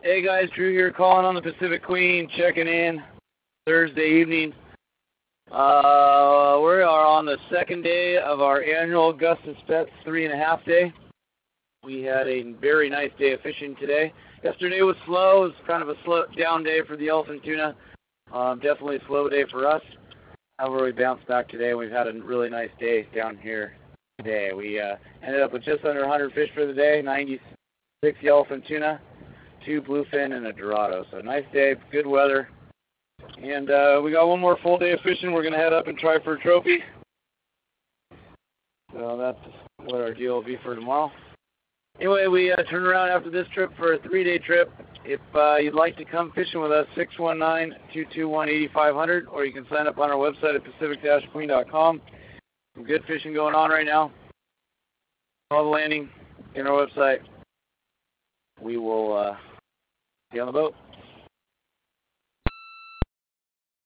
Hey guys, Drew here calling on the Pacific Queen, checking in Thursday evening. We are on the second day of our annual Augustus Pets 3.5 day. We had a very nice day of fishing today. Yesterday was slow. It was kind of a slow down day for the Yellowfin tuna. Definitely a slow day for us. However, we bounced back today. We've had a really nice day down here today. We ended up with just under 100 fish for the day, 96 Yellowfin tuna, 2 bluefin, and a Dorado. So nice day, good weather. And we got one more full day of fishing. We're going to head up and try for a trophy. So that's what our deal will be for tomorrow. Anyway, we turn around after this trip for a 3-day trip. If you'd like to come fishing with us, 619-221-8500, or you can sign up on our website at pacific-queen.com. Some good fishing going on right now. Call the landing in our website. We will see you on the boat.